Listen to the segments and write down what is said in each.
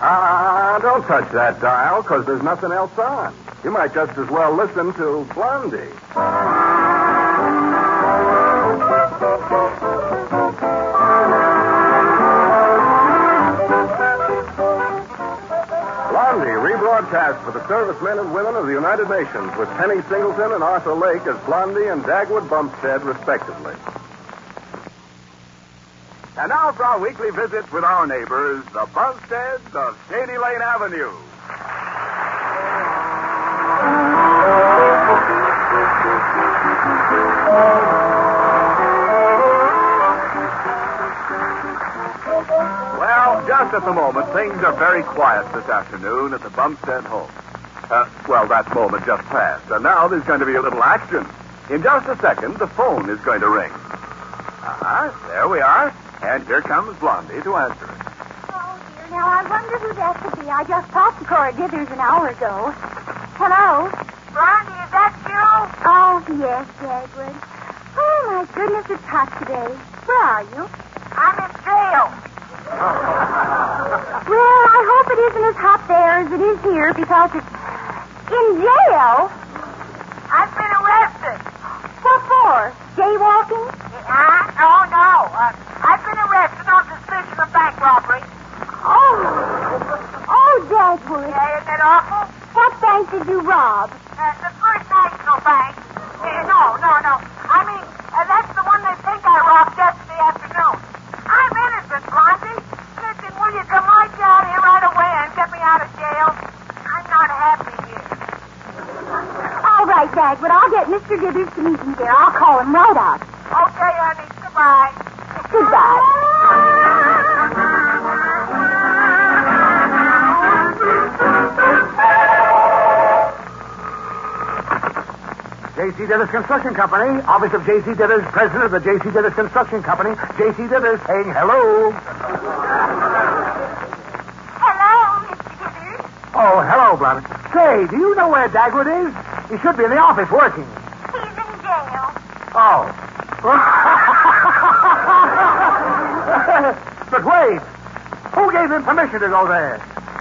Don't touch that dial, because there's nothing else on. You might just as well listen to Blondie. Blondie, rebroadcast for the servicemen and women of the United Nations with Penny Singleton and Arthur Lake as Blondie and Dagwood Bumpstead, respectively. And now for our weekly visit with our neighbors, the Bumsteads of Shady Lane Avenue. Well, just at the moment, things are very quiet this afternoon at the Bumstead home. That moment just passed, and now there's going to be a little action. In just a second, the phone is going to ring. There we are. And here comes Blondie to answer it. Oh, dear. Now, I wonder who that could be. I just talked to Cora Dithers an hour ago. Hello? Blondie, is that you? Oh, yes, Dagwood. Oh, my goodness, it's hot today. Where are you? I'm in jail. Well, I hope it isn't as hot there as it is here, because it's in jail. I've been arrested. What for? Jaywalking? No. I've been arrested on suspicion of bank robbery. Oh, Dagwood. Yeah, isn't it awful? What bank did you rob? The First National Bank. No. I mean, that's the one they think I robbed yesterday afternoon. I'm innocent, Blondie. Listen, will you come right down here right away and get me out of jail? I'm not happy here. All right, Dagwood. I'll get Mr. Dithers to meet me there. I'll call him right out. Okay, honey. Goodbye. Goodbye. J.C. Dithers Construction Company, office of J.C. Dithers, president of the J.C. Dithers Construction Company. J.C. Dithers saying hello. Hello, Mr. Dithers. Oh, hello, Blondie. Say, do you know where Dagwood is? He should be in the office working. He's in jail. Oh. But wait. Who gave him permission to go there?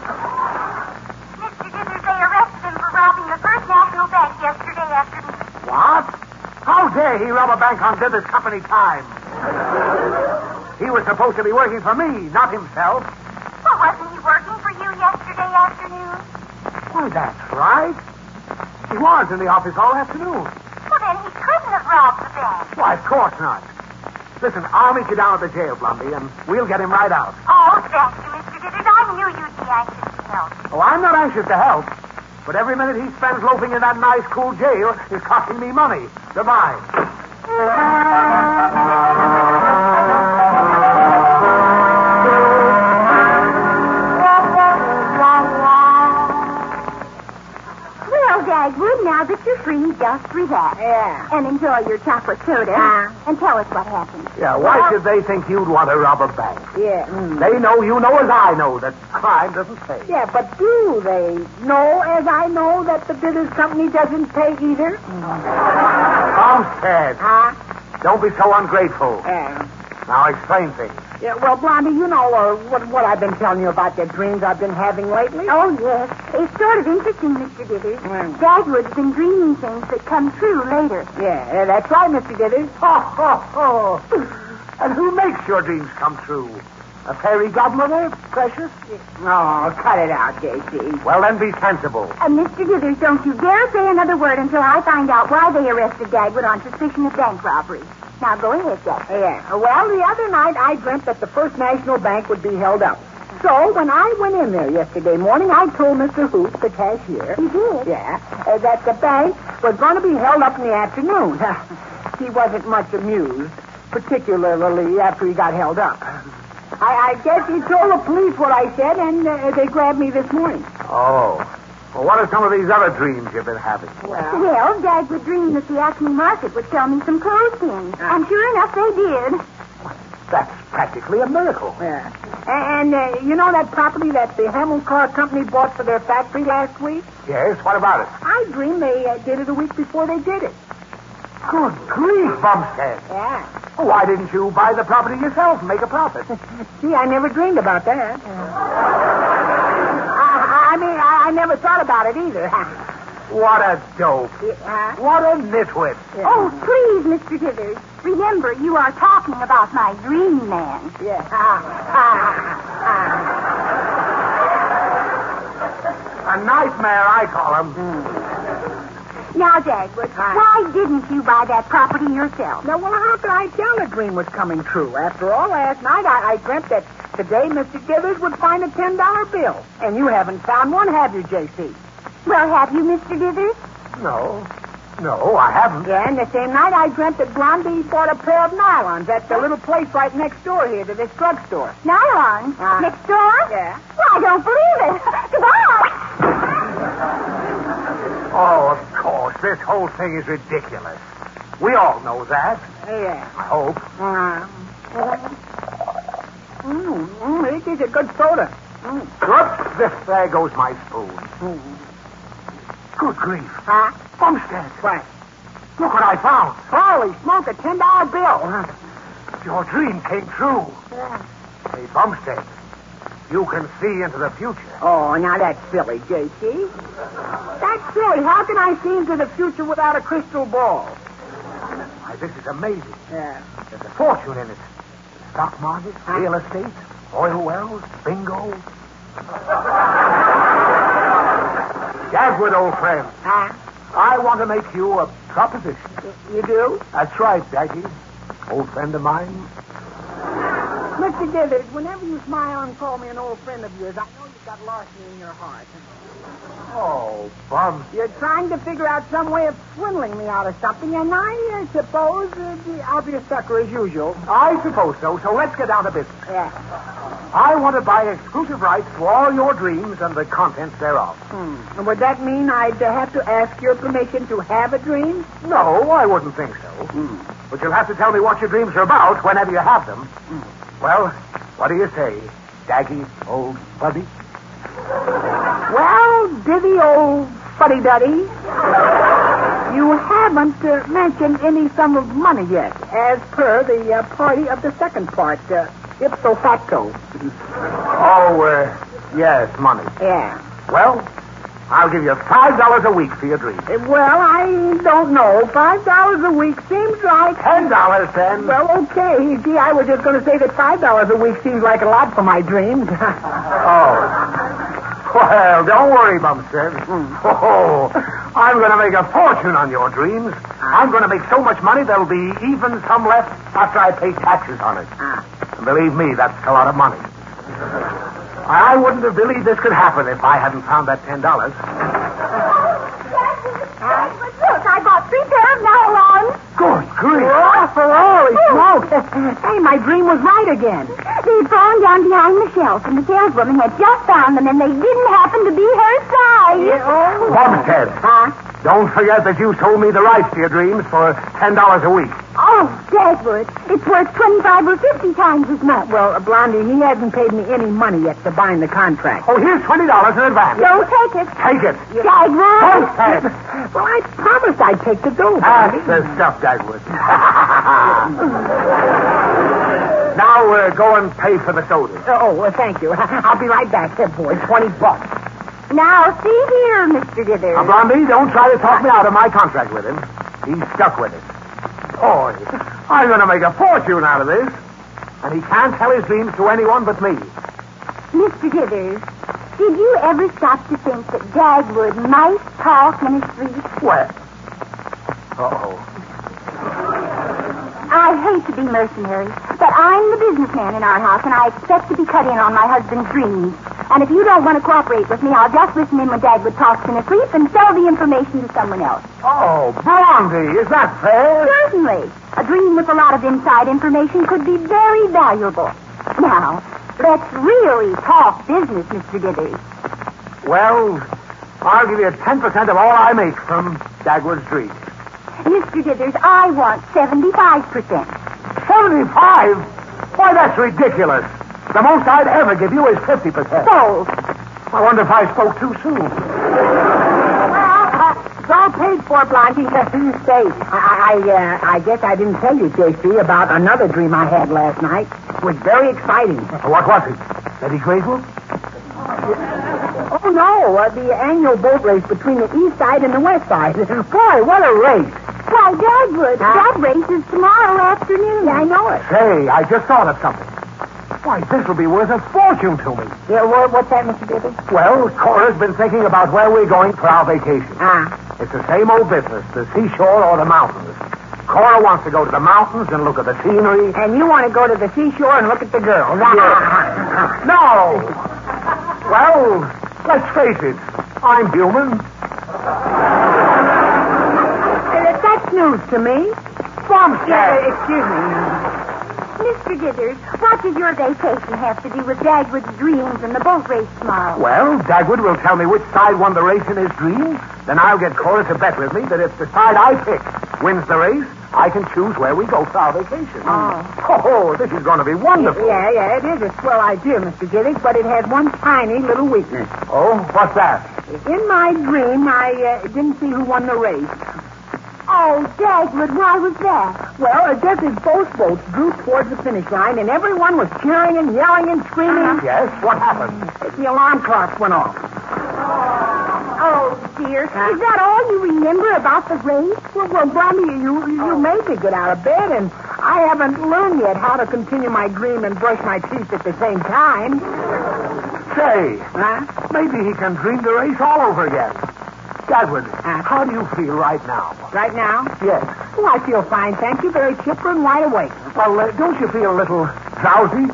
Mr. Dithers, they arrested him for robbing the First National Bank yesterday afternoon. What? How dare he rob a bank on Dithers Company time? He was supposed to be working for me, not himself. Well, wasn't he working for you yesterday afternoon? Why, that's right. He was in the office all afternoon. Well, then he couldn't have robbed the bank. Why, of course not. Listen, I'll meet you down at the jail, Blondie, and we'll get him right out. Oh, thank you, Mr. Dithers. I knew you'd be anxious to help. Oh, I'm not anxious to help, but every minute he spends loafing in that nice, cool jail is costing me money. Goodbye. Well, Dagwood, now that you're free, just relax. Yeah. And enjoy your chocolate soda. And tell us what happened. Yeah, why should they think you'd want to rob a bank? Yeah. They know you know as I know that crime doesn't pay. Yeah, but do they know, as I know, that the Dithers Company doesn't pay either? Bumstead, Huh? don't be so ungrateful. Yeah. Now explain things. Yeah, well, Blondie, you know what I've been telling you about the dreams I've been having lately? Oh, yes. It's sort of interesting, Mr. Dithers. Mm. Dagwood's been dreaming things that come true later. Yeah, that's right, Mr. Dithers. Oh. And who makes your dreams come true? A fairy godmother, precious? Oh, cut it out, J.C. Well, then be sensible. Mr. Dithers, don't you dare say another word until I find out why they arrested Dagwood on suspicion of bank robbery. Now, go ahead, Jack. Yeah. Well, the other night I dreamt that the First National Bank would be held up. So when I went in there yesterday morning, I told Mr. Hoop, the cashier. You did? Yeah, that the bank was going to be held up in the afternoon. He wasn't much amused, particularly after he got held up. I guess he told the police what I said, and they grabbed me this morning. Oh. Well, what are some of these other dreams you've been having? Well, Dagwood dreamed that the Acme Market would sell me some clothespins. And sure enough, they did. That's practically a miracle. Yeah. And you know that property that the Hamel Car Company bought for their factory last week? Yes, what about it? I dreamed they did it a week before they did it. Good grief, Bumstead. Yeah. Why didn't you buy the property yourself and make a profit? Gee, I never dreamed about that. never thought about it either. What a dope. What a nitwit. Oh, please, Mr. Dithers. Remember, you are talking about my dream man. Yeah. A nightmare, I call him. Now, Dagwood, why didn't you buy that property yourself? Now, well, how could I tell the dream was coming true? After all, last night I dreamt that today Mr. Dithers would find a $10 bill. And you haven't found one, have you, J.C.? Well, have you, Mr. Dithers? No, I haven't. Yeah, and the same night I dreamt that Blondie bought a pair of nylons at the little place right next door here to this drugstore. Nylon? Next door? Yeah. Well, I don't believe it. Goodbye. Oh, of course. This whole thing is ridiculous. We all know that. Yeah. I hope. It is a good soda. Whoops, there goes my spoon. Good grief. Bumstead. What? Look what I found. Holy smoke, a $10 bill. Your dream came true. Yeah. Hey, Bumstead, you can see into the future. Oh, now that's silly, J.C. That's silly. How can I see into the future without a crystal ball? Why, this is amazing. Yeah. There's a fortune in it. Stock market, real estate, oil wells, bingo. Dagwood, old friend. I want to make you a proposition. You do? That's right, Daggy. Old friend of mine. Mr. Dithers, whenever you smile and call me an old friend of yours, I know you've got larceny in your heart. Oh, Bum. You're trying to figure out some way of swindling me out of something, and I suppose I'll be a sucker as usual. I suppose so, so let's get down to business. Yeah. I want to buy exclusive rights to all your dreams and the contents thereof. And would that mean I'd have to ask your permission to have a dream? No, I wouldn't think so. But you'll have to tell me what your dreams are about whenever you have them. Well, what do you say, Daggy, old buddy? Well, Divvy, old fuddy-duddy, you haven't mentioned any sum of money yet, as per the party of the second part, ipso facto. Yes, money. Yeah. Well, I'll give you $5 a week for your dream. Well, I don't know. $5 a week seems like... $10, then. Well, okay. Gee, I was just going to say that $5 a week seems like a lot for my dreams. Well, don't worry, Bumstead. I'm going to make a fortune on your dreams. I'm going to make so much money there'll be even some left after I pay taxes on it. And believe me, that's a lot of money. I wouldn't have believed this could happen if I hadn't found that $10. Look, I bought 3 pairs of nylons. Good grief. Oh, for holy smoke. Hey, my dream was right again. They'd fallen down behind the shelf, and the saleswoman had just found them, and they didn't happen to be her size. Bumstead. Don't forget that you sold me the rights to your dreams for $10 a week. Oh, Dagwood, it's worth 25 or 50 times as much. Well, Blondie, he hasn't paid me any money yet to bind the contract. Oh, here's $20 in advance. Don't take it. Take it. Dagwood. Well, I promised I'd take the dough. That's the stuff, Dagwood. Now, go and pay for the soda. Thank you. I'll be right back, there, boy. $20. Now, see here, Mr. Dithers. Now, Blondie, don't try to talk me out of my contract with him. He's stuck with it. Boy, I'm going to make a fortune out of this. And he can't tell his dreams to anyone but me. Mr. Dithers, did you ever stop to think that Dagwood might talk in his sleep? What? Uh-oh. I hate to be mercenary, but I'm the businessman in our house, and I expect to be cut in on my husband's dreams. And if you don't want to cooperate with me, I'll just listen in when Dagwood talks in his sleep and sell the information to someone else. Oh, Blondie, is that fair? Certainly. A dream with a lot of inside information could be very valuable. Now, let's really talk business, Mr. Dithers. Well, I'll give you 10% of all I make from Dagwood's dreams. Mr. Dithers, I want 75%. 75? Why, that's ridiculous. The most I'd ever give you is 50%. Sold. I wonder if I spoke too soon. Well, it's all paid for, Blondie. Say, I guess I didn't tell you, J.C., about another dream I had last night. It was very exciting. What was it? Betty Grable? Oh, no. The annual boat race between the east side and the west side. Boy, what a race. Why, Dagwood, that race is tomorrow afternoon. Yeah, I know it. Say, I just thought of something. Why, this will be worth a fortune to me. Yeah, what's that, Mr. Gibby? Well, Cora's been thinking about where we're going for our vacation. It's the same old business, the seashore or the mountains. Cora wants to go to the mountains and look at the scenery. And you want to go to the seashore and look at the girls. No! Well, let's face it. I'm human. That's news to me. Bumstead. Excuse me. Mr. Dithers, what does your vacation have to do with Dagwood's dreams and the boat race tomorrow? Well, Dagwood will tell me which side won the race in his dream. Then I'll get Cora to bet with me that if the side I pick wins the race, I can choose where we go for our vacation. Oh, this is going to be wonderful. Yeah, it is a swell idea, Mr. Gillick, but it has one tiny little weakness. Oh, what's that? In my dream, I didn't see who won the race. Oh, Dagwood, why was that? Well, just as both boats drew towards the finish line and everyone was cheering and yelling and screaming. Yes, what happened? The alarm clocks went off. Oh, dear. Is that all you remember about the race? Well, Blondie, you made me get out of bed, and I haven't learned yet how to continue my dream and brush my teeth at the same time. Say, maybe he can dream the race all over again. Dagwood, how do you feel right now? Right now? Yes. Oh, I feel fine, thank you. Very chipper and wide awake. Well, don't you feel a little drowsy?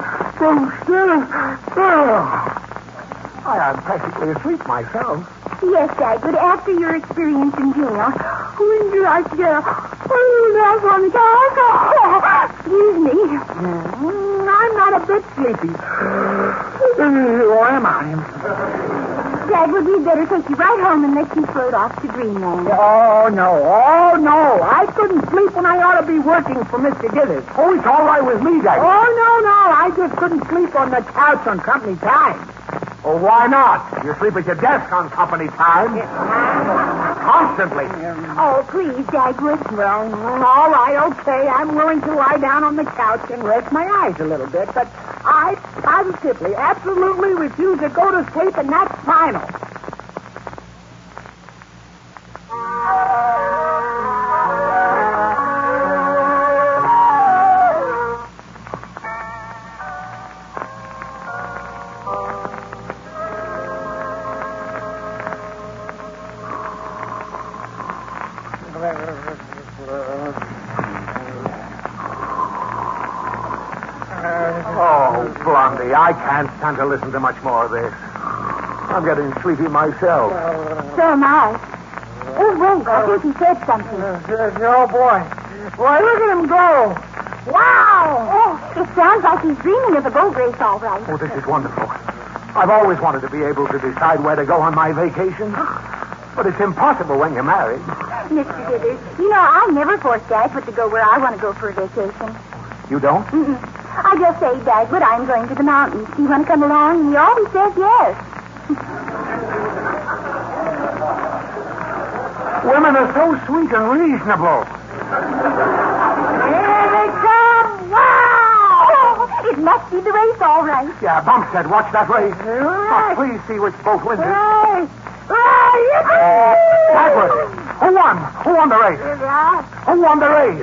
I am practically asleep myself. Yes, Dagwood, after your experience in jail. When did I jail? Excuse me. I'm not a bit sleepy. Or am I? Dagwood, we'd better take you right home and let you float off to dreamland. Oh, no. I couldn't sleep when I ought to be working for Mr. Githers. Oh, it's all right with me, Dagwood. Oh, no. I just couldn't sleep on the couch on company time. Oh, why not? You sleep at your desk on company time. Constantly. Oh, please, Dagwood. Well, all right, okay. I'm willing to lie down on the couch and rest my eyes a little bit, but I positively, absolutely refuse to go to sleep, and that's final. Oh, Blondie, I can't stand to listen to much more of this. I'm getting sleepy myself. So am I. Oh, wait, I think he said something. Oh, boy. Boy, look at him go. Wow! Oh, it sounds like he's dreaming of the boat race, all right. Oh, this is wonderful. I've always wanted to be able to decide where to go on my vacation. But it's impossible when you're married. Mr. Dithers, you know, I never force Dagwood to go where I want to go for a vacation. You don't? Mm-mm. I just say, Dagwood, I'm going to the mountains. Do you want to come along? And he always says yes. Women are so sweet and reasonable. Here they come! Wow! It must be the race, all right. Yeah, Bumstead, watch that race. Oh, please see which boat wins it. Dagwood, who won? Who won the race? Who won the race?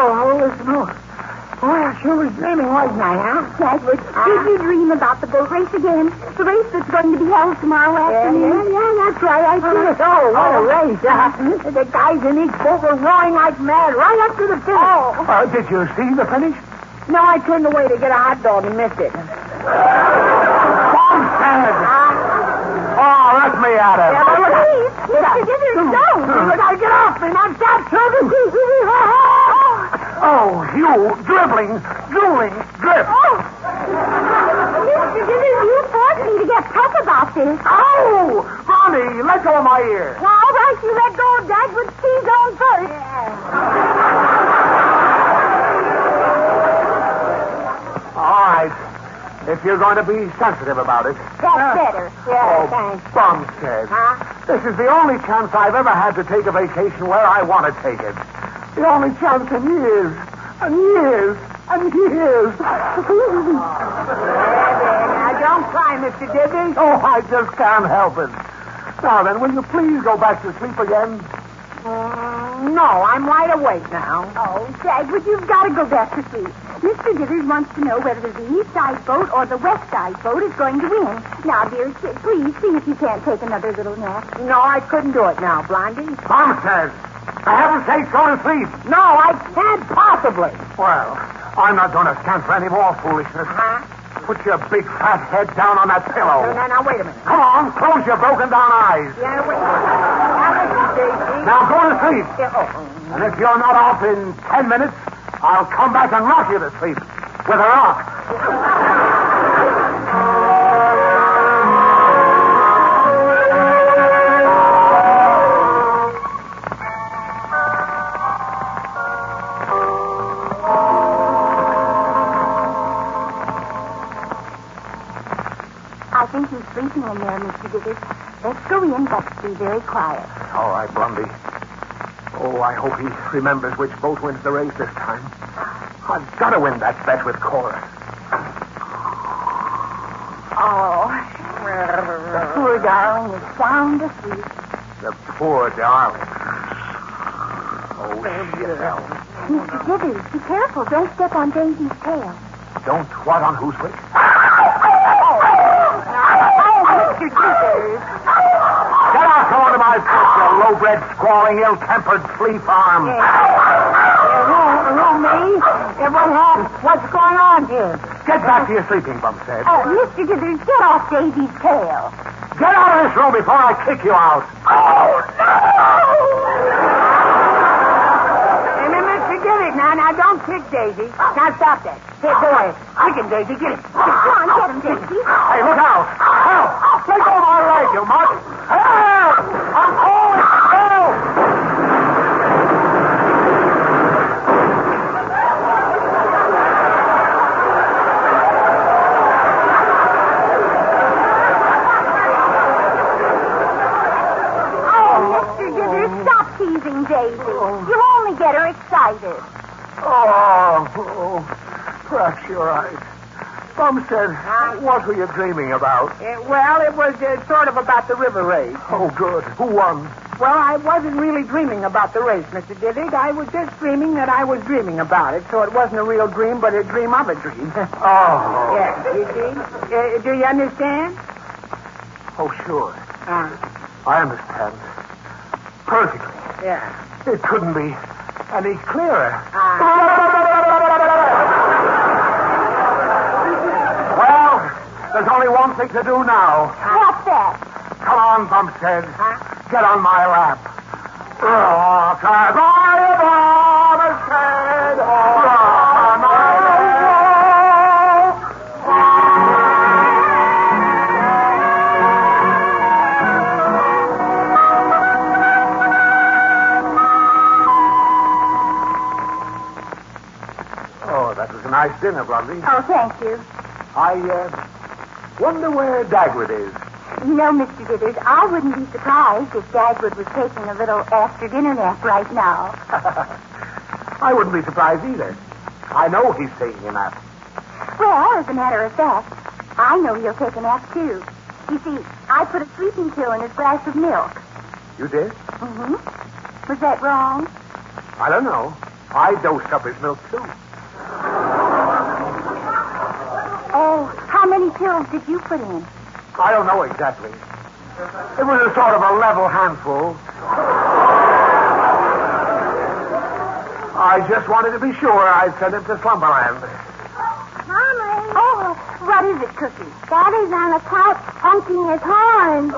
Oh, I sure was dreaming, wasn't I, huh? Dagwood, did you dream about the boat race again? The race that's going to be held tomorrow afternoon? Yeah, that's right. I see it. Oh, what a race. The guys in each boat were roaring like mad right up to the finish. Did you see the finish? No, I turned away to get a hot dog and missed it. Bumstead! Oh, let me at it. Yeah, but please, Mr. Dithers, don't. I gotta get off me. Not that, children. Oh, you dribbling, drooling, drip. Oh! Mr. Dithers, you forced me to get tough about this. Oh! Ronnie, let go of my ear. Well, all right, you let go of Dagwood's T-zone first. All right. If you're going to be sensitive about it. That's better. Yeah, Oh, thanks. Bumstead. Huh? This is the only chance I've ever had to take a vacation where I want to take it. The only chance in years. And years. And years. Now, don't cry, Mr. Dibby. Oh, I just can't help it. Now then, will you please go back to sleep again? No, I'm wide awake now. Oh, Dagwood, you've got to go back to sleep. Mr. Dithers wants to know whether the east side boat or the west side boat is going to win. Now, dear, please see if you can't take another little nap. No, I couldn't do it now, Blondie. Mom says, for heaven's sake, go to sleep. No, I can't possibly. Well, I'm not going to stand for any more foolishness. Huh? Put your big fat head down on that pillow. Now, wait a minute. Come on, close your broken down eyes. Yeah, wait. Now, listen, Daisy. Now go to sleep. Yeah, And if you're not off in 10 minutes, I'll come back and rock you to sleep with a rock. I think he's sleeping in there, Mr. Dithers. Let's go in, but be very quiet. All right, Blondie. Oh, I hope he remembers which boat wins the race this time. I've got to win that bet with Cora. Oh, the poor darling is sound asleep. The poor darling. Oh, shit, hell. Mr. Dithers, be careful. Don't step on Daisy's tail. Don't what on whose which? Mr. Dithers. Get out from under my foot, you low-bred, squalling, ill-tempered flea farm. me? What's going on here? Get back to your sleeping, Bumstead. Mr. Dithers, get off Daisy's tail. Get out of this room before I kick you out. Oh, no! Mr. Dibby, now, don't kick Daisy. Now, stop that. Here, go ahead. Kick him, Daisy. Get him. Come on, get him, Daisy. Hey, look out. Help! Let go of my leg, you mutt. Help! I'm calling. Help! Mr. Dithers, stop teasing Daisy. You only get her excited. Oh, perhaps you're right. Bumstead, what were you dreaming about? Well, it was sort of about the river race. Oh, good. Who won? Well, I wasn't really dreaming about the race, Mr. Diddy. I was just dreaming that I was dreaming about it, so it wasn't a real dream, but a dream of a dream. Oh. Yeah, you see? Do you understand? Oh, sure. I understand. Perfectly. Yeah. It couldn't be any clearer. Well, there's only one thing to do now. What's that? Come on, Bumstead. Get on my lap. Rock and roll, Bumstead. Rock on my Oh, that was a nice dinner, Blondie. Oh, thank you. I wonder where Dagwood is. You know, Mr. Dithers, I wouldn't be surprised if Dagwood was taking a little after-dinner nap right now. I wouldn't be surprised either. I know he's taking a nap. Well, as a matter of fact, I know he'll take a nap, too. You see, I put a sleeping pill in his glass of milk. You did? Mm-hmm. Was that wrong? I don't know. I dosed up his milk, too. Oh, how many pills did you put in? I don't know exactly. It was a sort of a level handful. I just wanted to be sure I'd send him to Slumberland. Mommy. Oh, what is it, Cookie? Daddy's on the couch honking his horn.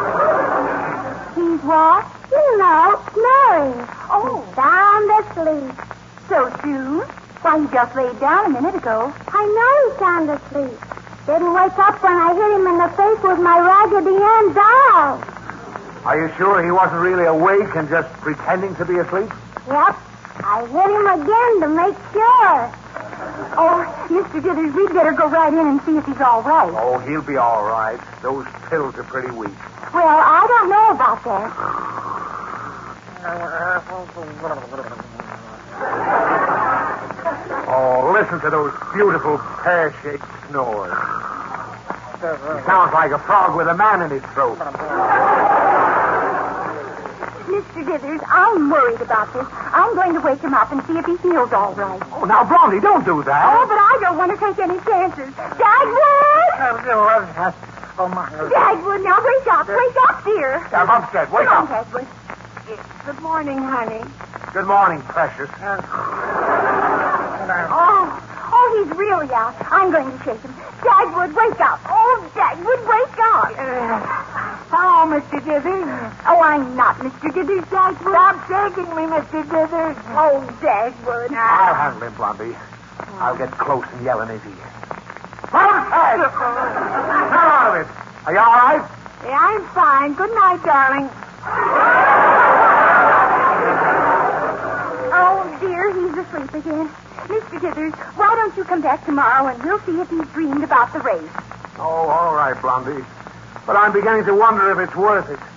He's what? You know, snoring. Oh, sound asleep. So soon? Why, he just laid down a minute ago. I know he's sound asleep. Didn't wake up when I hit him in the face with my Raggedy Ann doll. Are you sure he wasn't really awake and just pretending to be asleep? Yep. I hit him again to make sure. Oh, Mr. Dithers, we'd better go right in and see if he's all right. Oh, he'll be all right. Those pills are pretty weak. Well, I don't know about that. Oh, listen to those beautiful pear-shaped snores. He sounds like a frog with a man in his throat. Mr. Dithers, I'm worried about this. I'm going to wake him up and see if he feels all right. Oh, now, Blondie, don't do that. Oh, but I don't want to take any chances. Dagwood! Oh, my. Dagwood, now wake up. Wake up, dear. Bumstead, wake Come up. on, Dagwood. Good morning, honey. Good morning, precious. Oh, he's really out. I'm going to shake him. Dagwood, wake up. Oh, Dagwood, wake up. Hello, Mr. Dithers. Oh, I'm not Mr. Dithers, Dagwood. Stop shaking me, Mr. Dithers. Oh, Dagwood. I'll handle him, Blondie. I'll get close and yell in his ear. Bumstead! Come out of it. Are you all right? Yeah, I'm fine. Good night, darling. Oh, dear, he's asleep again. Mr. Dithers, why don't you come back tomorrow and we'll see if he's dreamed about the race. Oh, all right, Blondie. But I'm beginning to wonder if it's worth it.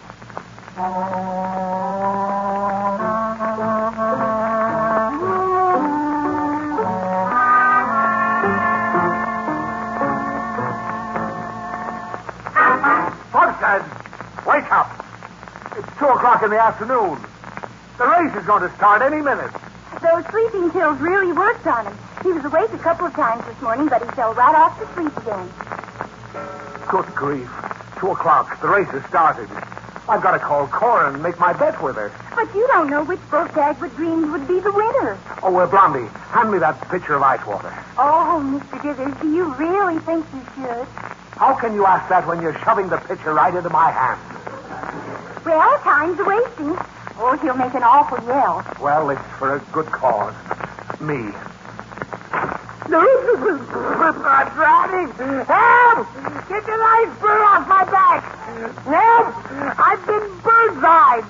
Bumstead, wake up. It's 2:00 in the afternoon. The race is going to start any minute. Those sleeping pills really worked on him. He was awake a couple of times this morning, but he fell right off to sleep again. Good grief. 2:00. The race has started. I've got to call Cora and make my bet with her. But you don't know which boat Dagwood dreamed would be the winner. Oh, Blondie, hand me that pitcher of ice water. Oh, Mr. Dithers, do you really think you should? How can you ask that when you're shoving the pitcher right into my hand? Well, time's a-wasting. Oh, he'll make an awful yell. Well, it's for a good cause. Me. Daddy, help! Get the nice bird off my back! Help! I've been bird-eyed!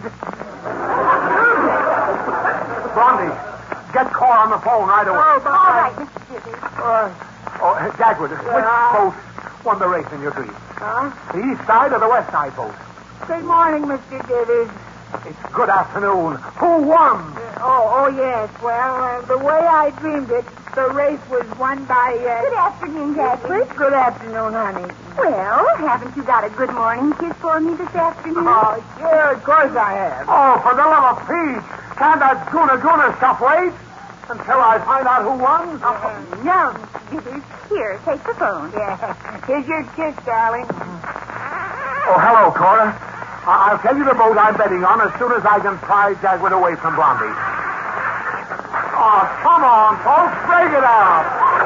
Blondie, get Cora on the phone right away. All right, Mr. Dithers. Dagwood, which boat won the race in your dream? The east side or the west side boat? Good morning, Mr. Dithers. It's good afternoon. Who won? Oh, yes. Well, the way I dreamed it, the race was won by, Good afternoon, Dagwood. Good afternoon, honey. Well, haven't you got a good morning kiss for me this afternoon? Oh, sure, of course I have. Oh, for the love of Pete. Can't that Guna stuff wait until I find out who won? No, Mr. Dithers. Here, take the phone. Yeah. Here's your kiss, darling. Oh, hello, Cora. I'll tell you the boat I'm betting on as soon as I can pry Dagwood away from Blondie. Oh, come on, folks. Break it out.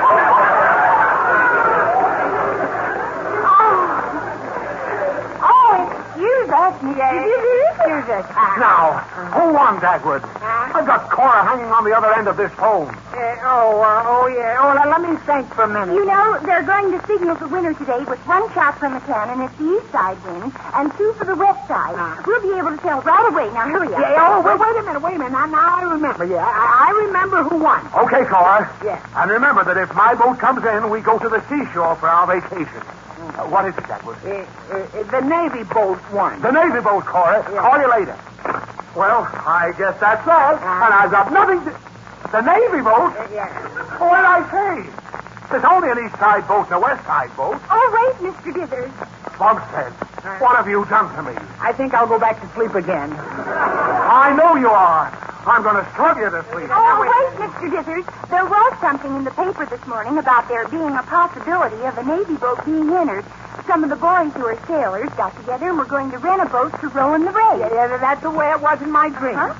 Excuse us, Mr. Dithers. Excuse us. Now, who won, Dagwood? I've got Cora hanging on the other end of this phone. Yeah. Let me think for a minute. You know, they're going to signal the winner today with one shot from the cannon if the east side wins and two for the west side. We'll be able to tell right away. Now, hurry up. Wait a minute. Now I remember. Yeah, I remember who won. Okay, Cora. Yes. And remember that if my boat comes in, we go to the seashore for our vacation. What is it, Dagwood? The Navy boat won. The Navy boat, Cora. Yeah. Call you later. Well, I guess that's all. And I've got nothing to... The Navy boat? Yeah. What did I say? There's only an east side boat and a west side boat. All right, Mr. Dithers. Bumstead, what have you done to me? I think I'll go back to sleep again. I know you are. I'm going to slug you to sleep. Oh, wait, Mr. Dithers. There was something in the paper this morning about there being a possibility of a Navy boat being entered. Some of the boys who are sailors got together and were going to rent a boat to row in the race. Yeah, that's the way it was in my dream. Huh?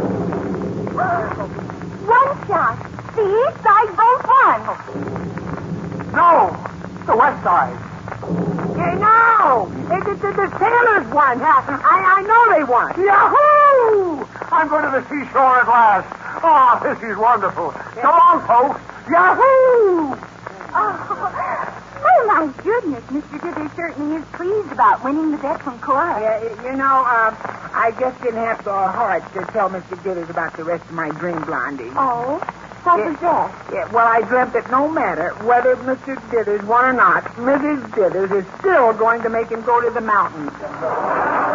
One shot. The east side boat won. No, the west side. No! The sailors won. I know they won. Yahoo! I'm going to the seashore at last. Oh, this is wonderful. Come on, folks. Yahoo! Oh, my goodness. Mr. Dithers certainly is pleased about winning the bet from Cora. I just didn't have the heart to tell Mr. Dithers about the rest of my dream, Blondie. Oh? What was that? Yeah, well, I dreamt that no matter whether Mr. Dithers won or not, Mrs. Dithers is still going to make him go to the mountains.